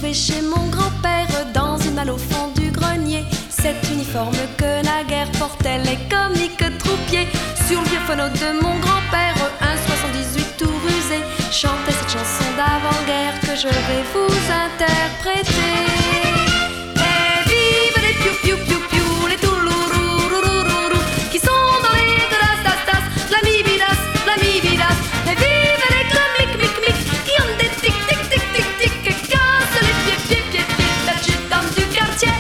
trouvé chez mon grand-père dans une malle au fond du grenier. Cet uniforme que naguère portaient les comiques troupiers. Sur le vieux phono de mon grand-père, un 78 tout rusé chantait cette chanson d'avant-guerre que je vais vous interpréter. Et vive les piou-piou-piou-piou, les toulourourourourourou, qui sont dans les godas-das-das, la mi-bidas, la mi-bidas. Et vive les clubs-mic-mic-mic, qui ont des tic-tic-tic-tic-tic, et cassent les pieds-pieds-pieds-pieds, l'adjudant du quartier.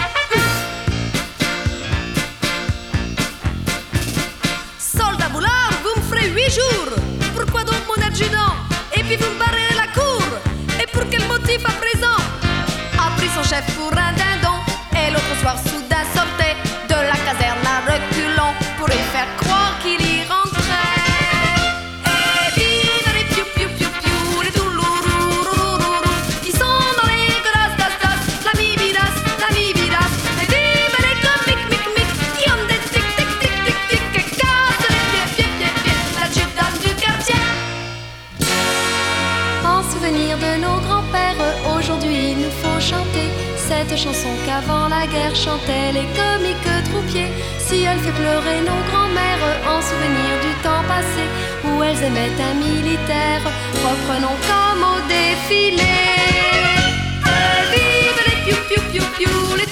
Soldat boulard, vous me ferez 8 jours. Pourquoi donc mon adjudant? Et puis vous me barrez la cour. Et pour quel motif à présent? A pris son chef pour un dindon. Et l'autre soir soudain sortait de la caserne à reculons pour lui faire croire qu'il y rentrait. Et vive les piou-piou-piou-piou, les toulourourourourourou, qui sont dans les godas-das-das, la mi-bidas, la mi-bidas. Et vive les comiques-mic-mic, qui ont des tic-tic-tic-tic-tic, et cassent les pieds-pieds-pieds-pieds, l'adjudant du quartier. En souvenir de nos grands-pères, aujourd'hui il nous faut chanter cette chanson qu'avant la guerre chantaient les comiques troupiers. Si elle fait pleurer nos grands-mères en souvenir du temps passé où elles aimaient un militaire, reprenons comme au défilé. Et vive les piou-piou-piou-piou, les